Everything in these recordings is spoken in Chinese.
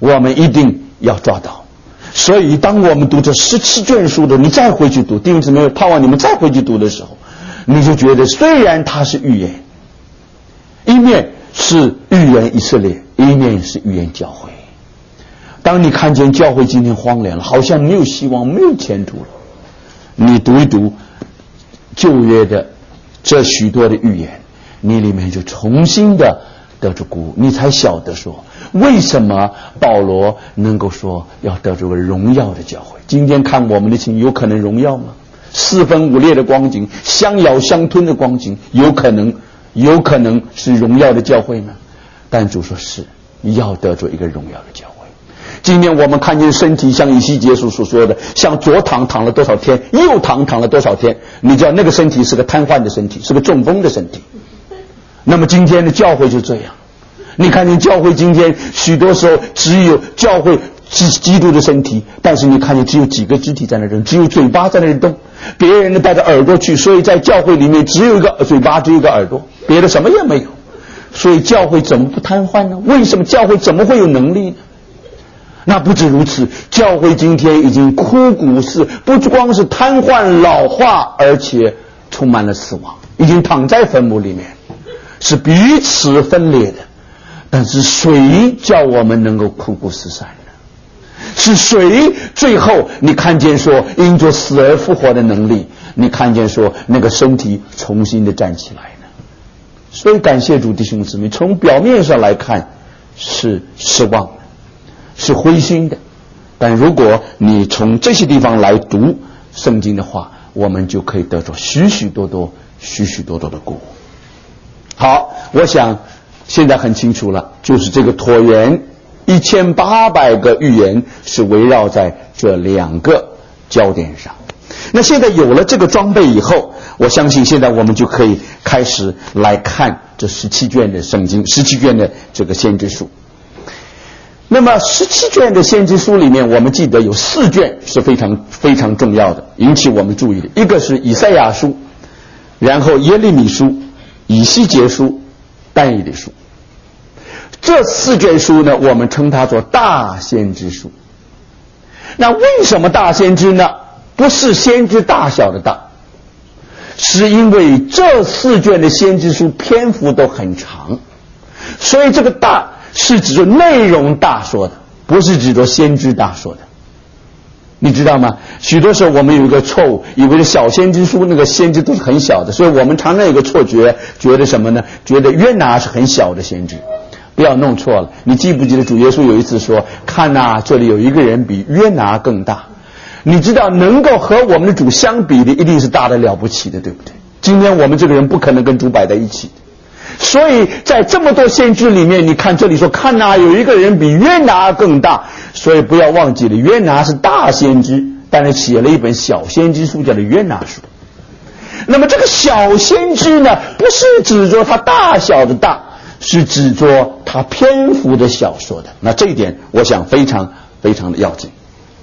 我们一定要抓到。所以当我们读这17卷书的，你再回去读，弟兄姊妹，盼望你们再回去读的时候，你就觉得虽然它是预言，一面是预言以色列，一面是预言教会。当你看见教会今天荒凉了，好像没有希望，没有前途了，你读一读旧约的这许多的预言，你里面就重新的得着鼓舞，你才晓得说为什么保罗能够说要得着个荣耀的教会。今天看我们的情有可能荣耀吗？四分五裂的光景，相咬相吞的光景，有可能是荣耀的教会吗？但主说是要得着一个荣耀的教会。今天我们看见身体像以西结书所说的，像左躺了多少天，右躺了多少天，你知道那个身体是个瘫痪的身体，是个中风的身体。那么今天的教会就这样，你看见教会今天许多时候只有教会基督的身体，但是你看见只有几个肢体在那动，只有嘴巴在那里动，别人呢带着耳朵去，所以在教会里面只有一个嘴巴，只有一个耳朵，别的什么也没有。所以教会怎么不瘫痪呢？为什么教会怎么会有能力呢？那不止如此，教会今天已经枯骨似，不光是瘫痪老化，而且充满了死亡，已经躺在坟墓里面，是彼此分裂的。但是谁叫我们能够枯骨死散呢？是谁最后你看见说因着死而复活的能力，你看见说那个身体重新的站起来呢？所以感谢主弟兄姊妹，从表面上来看是失望的，是灰心的，但如果你从这些地方来读圣经的话，我们就可以得着许许多多的鼓舞。好，我想现在很清楚了，就是这个椭圆1800个预言是围绕在这2个焦点上。那现在有了这个装备以后，我相信现在我们就可以开始来看这17卷的圣经，17卷的这个先知书。那么17卷的先知书里面，我们记得有4卷是非常非常重要的，引起我们注意的。一个是以赛亚书，然后耶利米书、以西结书、但以理书。这4卷书呢，我们称它做大先知书。那为什么大先知呢？不是先知大小的大，是因为这4卷的先知书篇幅都很长，所以这个大是指着内容大说的，不是指着先知大说的。你知道吗？许多时候我们有一个错误，以为小先知书那个先知都是很小的，所以我们常常有个错觉，觉得什么呢？觉得约拿是很小的先知。不要弄错了，你记不记得主耶稣有一次说，看啊，这里有一个人比约拿更大。你知道能够和我们的主相比的一定是大的了不起的，对不对？今天我们这个人不可能跟主摆在一起的。所以在这么多先知里面，你看这里说看啊，有一个人比约拿更大，所以不要忘记了，约拿是大先知，但是写了一本小先知书叫做约拿书。那么这个小先知呢，不是指着他大小的大，是指着他篇幅的小说的。那这一点我想非常非常的要紧。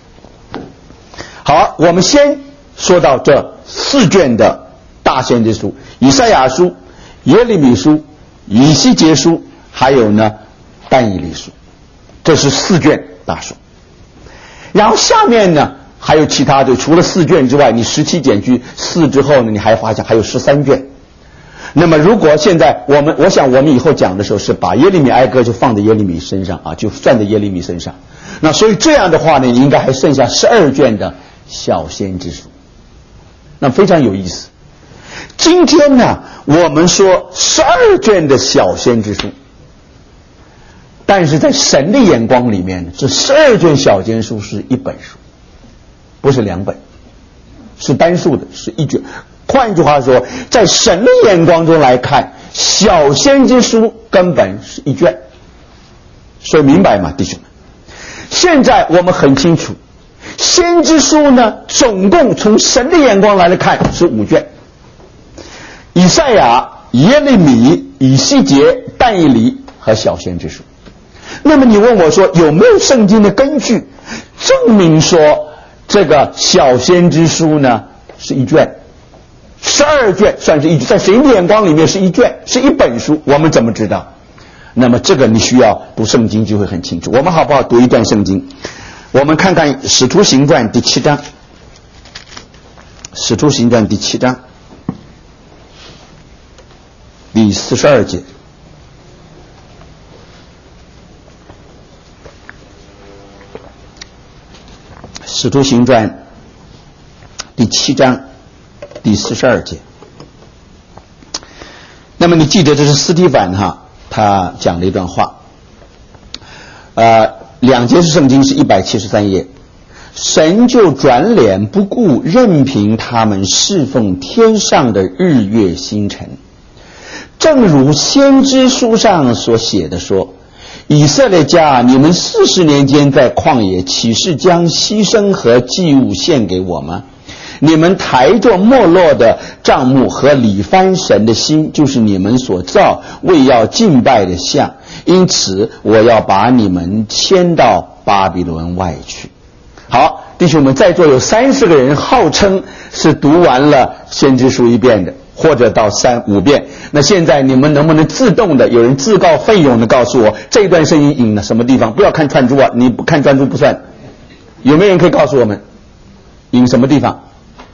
好，我们先说到这4卷的大先知书，以赛亚书、耶利米书、以西结书，还有呢但以理书，这是4卷大书。然后下面呢还有其他的，除了4卷之外，你17减去4之后呢，你还发现还有13卷。那么如果现在我想我们以后讲的时候是把耶利米哀歌就放在耶利米身上啊，就算在耶利米身上。那所以这样的话呢，应该还剩下12卷的小先知书。那非常有意思。今天呢，我们说12卷的小先知书，但是在神的眼光里面，这12卷小先知书是一本书，不是2本，是单数的，是一卷。换句话说，在神的眼光中来看，小先知书根本是一卷。所以明白吗，弟兄们？现在我们很清楚，先知书呢，总共从神的眼光来看是5卷。以赛亚、耶利米、以西结、但以理和小先知书。那么你问我说，有没有圣经的根据证明说这个小先知书呢是一卷？12卷算是一卷，在神的眼光里面是一卷，是一本书。我们怎么知道？ 那么这个你需要读圣经就会很清楚。我们好不好读一段圣经？我们看看《使徒行传》第7章，《使徒行传》第7章第42节。使徒行传第7章第42节。那么你记得这是司提反他讲的一段话，2节是圣经是173页。神就转脸不顾，任凭他们侍奉天上的日月星辰，正如先知书上所写的说，以色列家，你们40年间在旷野岂是将牺牲和祭物献给我吗？你们抬着没落的帐幕和理番神的心，就是你们所造为要敬拜的像，因此我要把你们迁到巴比伦外去。好，弟兄们，在座有30个人号称是读完了先知书一遍的，或者到3、5遍。那现在你们能不能自动的，有人自告奋勇的告诉我这段声音引了什么地方？不要看串珠啊，你不看串珠不算。有没有人可以告诉我们引什么地方？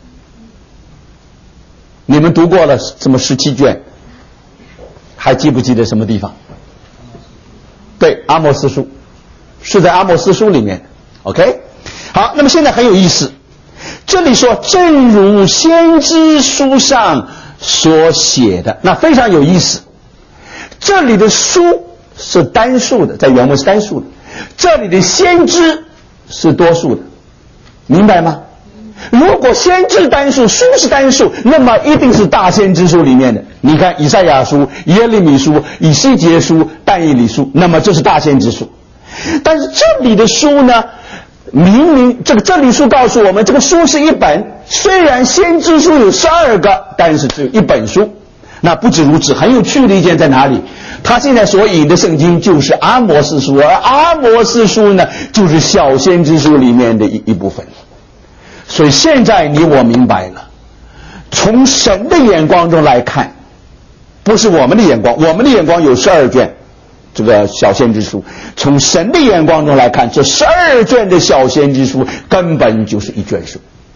你们读过了这么17卷，还记不记得什么地方？对，阿摩斯书，是在阿摩斯书里面。 OK， 好，那么现在很有意思，这里说正如先知书上所写的，那非常有意思。这里的书是单数的，在原文是单数的，这里的先知是多数的，明白吗？如果先知单数，书是单数，那么一定是大先知书里面的。你看以赛亚书、耶利米书、以西结书、但以理书，那么这是大先知书。但是这里的书呢，明明这里书告诉我们，这个书是一本，虽然先知书有12个，但是只有一本书。那不止如此，很有趣的一件在哪里？他现在所引的圣经就是阿摩斯书，而阿摩斯书呢，就是小先知书里面的一部分。所以现在你我明白了，从神的眼光中来看，不是我们的眼光，我们的眼光有12卷这个小先知书，从神的眼光中来看，这12卷的小先知书根本就是一卷书，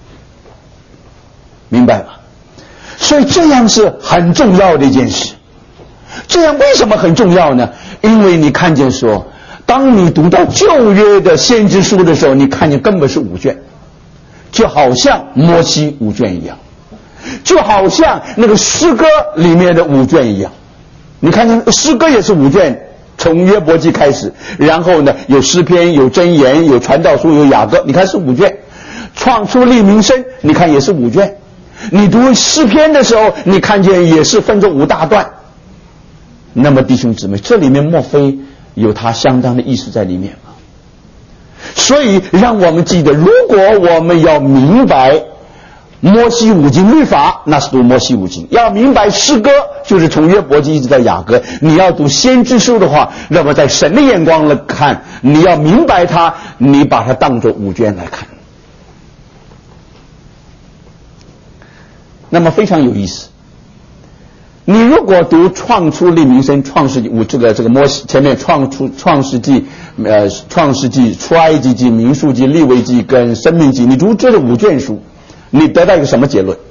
明白吗？所以这样是很重要的一件事。这样为什么很重要呢？因为你看见说，当你读到旧约的先知书的时候，你看见根本是5卷，就好像摩西5卷一样，就好像那个诗歌里面的5卷一样。你看看诗歌也是5卷，从约伯记开始，然后呢有诗篇、有箴言、有传道书、有雅歌，你看是5卷。创出利民生，你看也是5卷。你读诗篇的时候，你看见也是分成5大段。那么弟兄姊妹，这里面莫非有它相当的意思在里面吗？所以让我们记得，如果我们要明白摩西5经律法，那是读摩西5经；要明白诗歌，就是从约伯记一直到雅歌。你要读先知书的话，那么在神的眼光来看，你要明白它，你把它当作5卷来看。那么非常有意思。你如果读创出利民生、创世纪这个摩西前面创世纪、出埃及记、民数记、利未记跟申命记，你读这5卷书，你得到一个什么结论？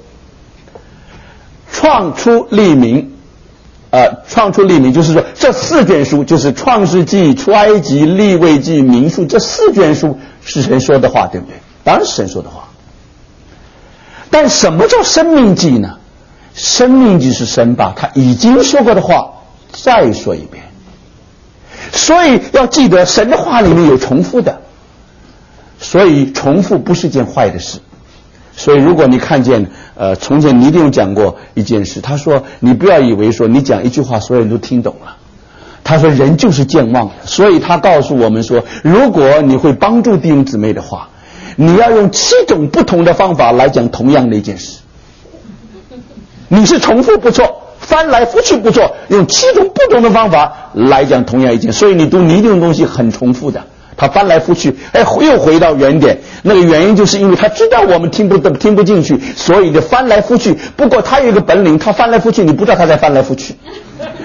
创出利民就是说这4卷书，就是创世纪、出埃及、利未记、民数，这4卷书是神说的话，对不对？当然是神说的话。但什么叫申命记呢？申命记是神把他已经说过的话再说一遍，所以要记得神的话里面有重复的，所以重复不是件坏的事。所以如果你看见从前尼弟兄讲过一件事，他说你不要以为说你讲一句话所有人都听懂了，他说人就是健忘的，所以他告诉我们说，如果你会帮助弟兄姊妹的话，你要用7种不同的方法来讲同样的一件事。你是重复不错，翻来覆去不错，用7种不同的方法来讲同样一件。所以你读尼弟兄东西很重复的，他翻来覆去，又回到原点。那个原因就是因为他知道我们听不进去，所以就翻来覆去。不过他有一个本领，他翻来覆去，你不知道他在翻来覆去。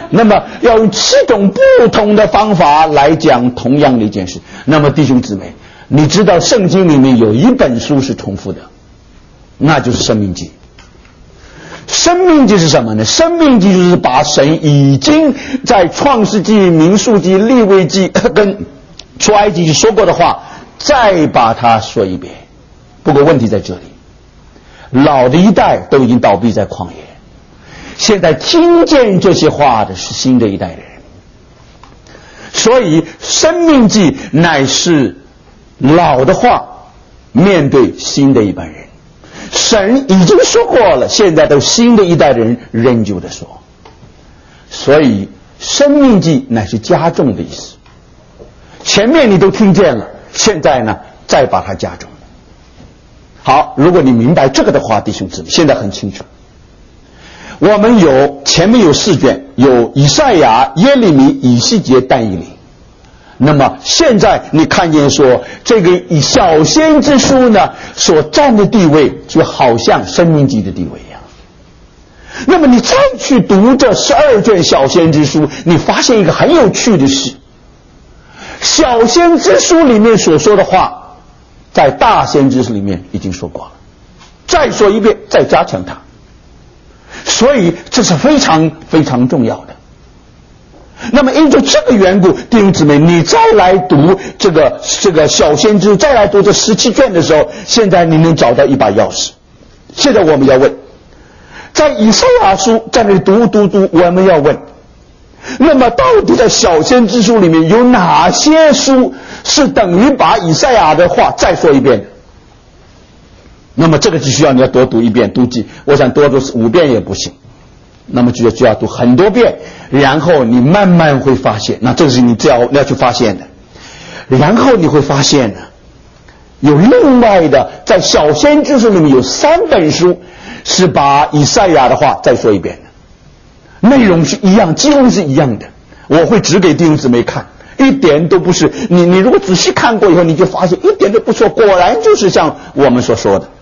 那么要用7种不同的方法来讲同样的一件事。那么弟兄姊妹，你知道圣经里面有一本书是重复的，那就是申命记。申命记是什么呢？申命记就是把神已经在创世纪、民数记、利未记跟出埃及记说过的话再把它说一遍。不过问题在这里，老的一代都已经倒闭在旷野，现在听见这些话的是新的一代人，所以申命记乃是老的话面对新的一般人。神已经说过了，现在都新的一代人仍旧的说，所以申命记乃是加重的意思。前面你都听见了，现在呢再把它加重。好，如果你明白这个的话，弟兄姊妹，现在很清楚。我们前面有4卷，有以赛亚、耶利米、以西结、但以理。那么现在你看见说这个以小先知书呢所占的地位就好像申命记的地位一样。那么你再去读这12卷小先知书，你发现一个很有趣的事，小先知书里面所说的话在大先知书里面已经说过了，再说一遍，再加强它。所以这是非常非常重要的。那么因着这个缘故，弟兄姊妹，你再来读这个小先知，再来读这17卷的时候，现在你能找到一把钥匙。现在我们要问，在以赛亚书在那里读，我们要问，那么到底在小先知书里面有哪些书是等于把以赛亚的话再说一遍的？那么这个就需要你要多读一遍，我想多读5遍也不行，那么就要读很多遍，然后你慢慢会发现，那这是你要去发现的。然后你会发现呢，有另外的，在小先知书里面有3本书是把以赛亚的话再说一遍的，内容是一样，几乎是一样的。我会指给弟兄姊妹看，一点都不是，你如果仔细看过以后，你就发现一点都不错，果然就是像我们所说的。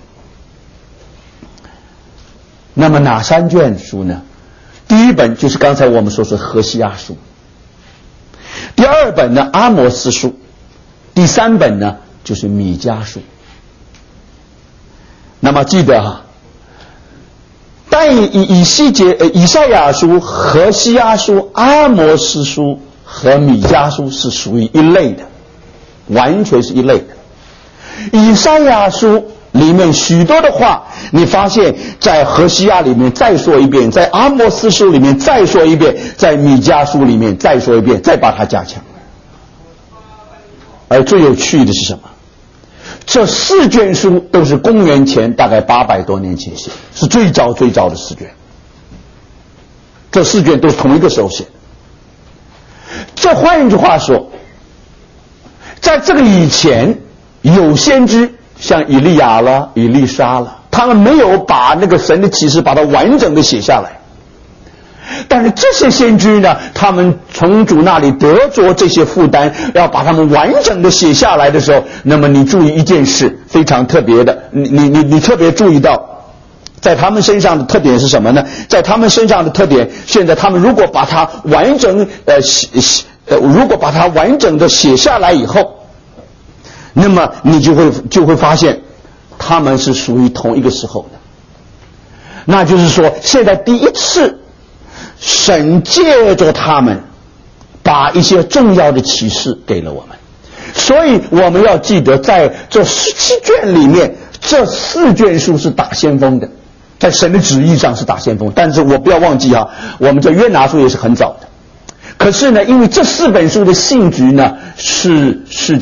那么哪3卷书呢？第一本就是刚才我们所说何西阿书，第2本呢阿摩斯书，第3本呢就是米迦书。那么记得啊，但以赛亚书、何西阿书、阿摩斯书和米迦书是属于一类的，完全是一类的。以赛亚书里面许多的话，你发现在何西阿里面再说一遍，在阿摩斯书里面再说一遍，在米迦书里面再说一遍，再把它加强。而最有趣的是什么？这4卷书都是公元前大概800多年前写，是最早的4卷。这4卷都是同一个时候写的。这换一句话说，在这个以前有先知像以利亚了、以利沙了，他们没有把那个神的启示把它完整的写下来。但是这些先知呢，他们从主那里得着这些负担，要把他们完整的写下来的时候，那么你注意一件事非常特别的，你特别注意到在他们身上的特点是什么呢？在他们身上的特点，现在他们如果把它完整的写下来以后，那么你就会发现他们是属于同一个时候的。那就是说，现在第一次神借着他们把一些重要的启示给了我们，所以我们要记得，在这17卷里面，这4卷书是打先锋的，在神的旨意上是打先锋。但是我不要忘记啊，我们这约拿书也是很早的。可是呢，因为这4本书的性质呢是性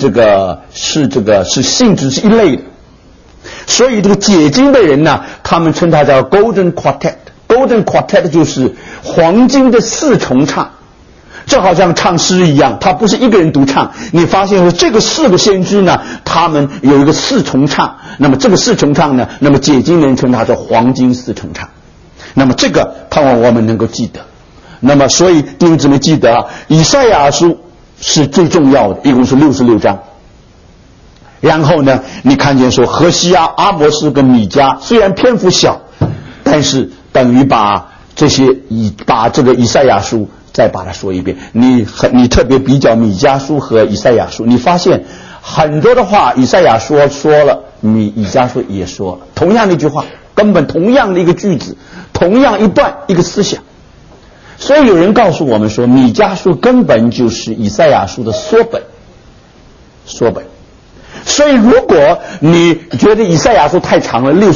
质是一类的，所以这个解经的人呢，他们称它叫 Golden Quartet。Golden Quartet 就是黄金的4重唱，这好像唱诗一样，它不是一个人独唱。你发现说这个4个先知呢，他们有一个4重唱，那么这个4重唱呢，那么解经人称它叫黄金4重唱。那么这个盼望我们能够记得。那么所以弟兄姊妹记得啊，以赛亚书是最重要的，一共是66章。然后呢，你看见说何西阿、阿摩斯跟米迦虽然篇幅小，但是等于把这个以赛亚书再把它说一遍。你特别比较米迦书和以赛亚书，你发现很多的话，以赛亚说了，米迦书也说了，同样的一句话，根本同样的一个句子，同样一段一个思想。所以有人告诉我们说，米迦书根本就是以赛亚书的缩本。所以如果你觉得以赛亚书太长了，